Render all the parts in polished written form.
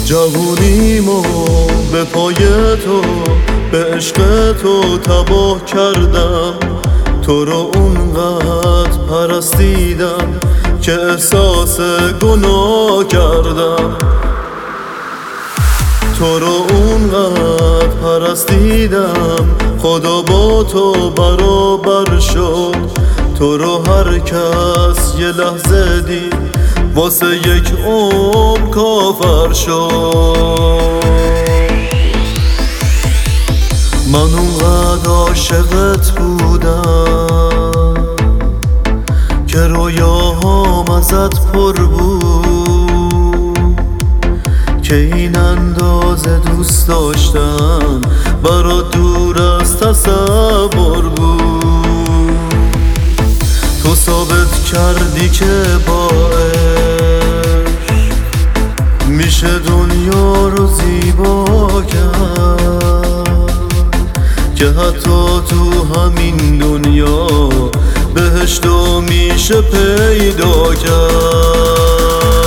جوونیمو به پای تو، به عشق تو تباه کردم. تو رو اونقدر پرستیدم که احساس گناه کردم. تو رو اونقدر پرستیدم خدا با تو برابر شد. تو رو هر کس یه لحظه دید واسه یک عمر کافر شد. من اونقدر عاشقت بودم که رویاهام ازت پر بود، که این اندازه دوست داشتم برا دور از تصور بود. تو ثابت کردی که با عشق میشه دنیا رو زیبا کرد، که حتی تو همین دنیا بهشتو میشه پیدا کرد.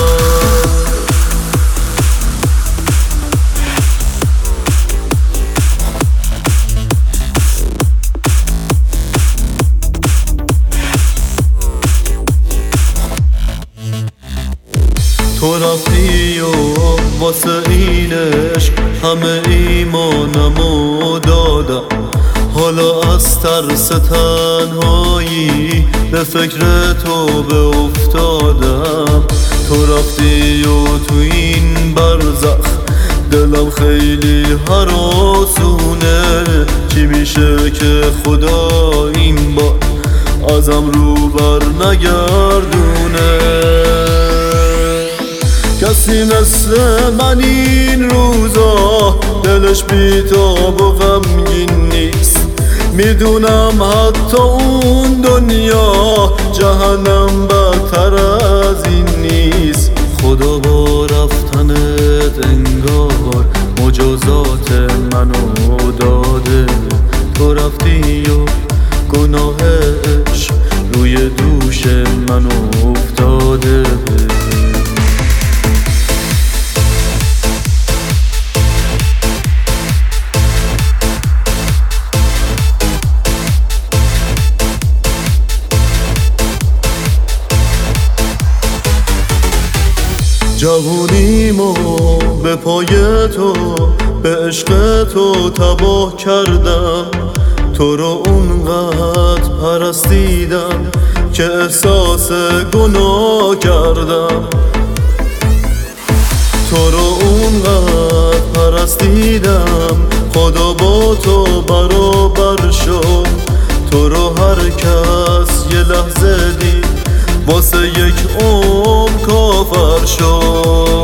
تو رفتی و واسه این عشق همه ایمانمو دادم. حالا از ترس تنهایی به فکر تو به افتادم. تو رفتی و تو این برزخ دلم خیلی هراسونه. چی میشه که خدا این بار ازم رو بر نگردونه؟ کسی مثل من این روزا دلش بی‌تاب و غمگین نیست. میدونم حتی اون دنیا جهنم بدتر از این نیست. خدا با رفتنت انگار مجازات منو داده. تو رفتی و گناه عشق روی دوش منو افتاده. جوونیمو به پای تو، به عشق تو تباه کردم. تو رو اونقدر پرستیدم که احساس گناه کردم. تو رو اونقدر پرستیدم خدا با تو برابر شد. تو رو هر کس یه لحظه دید واسه یک عمر کافر شد.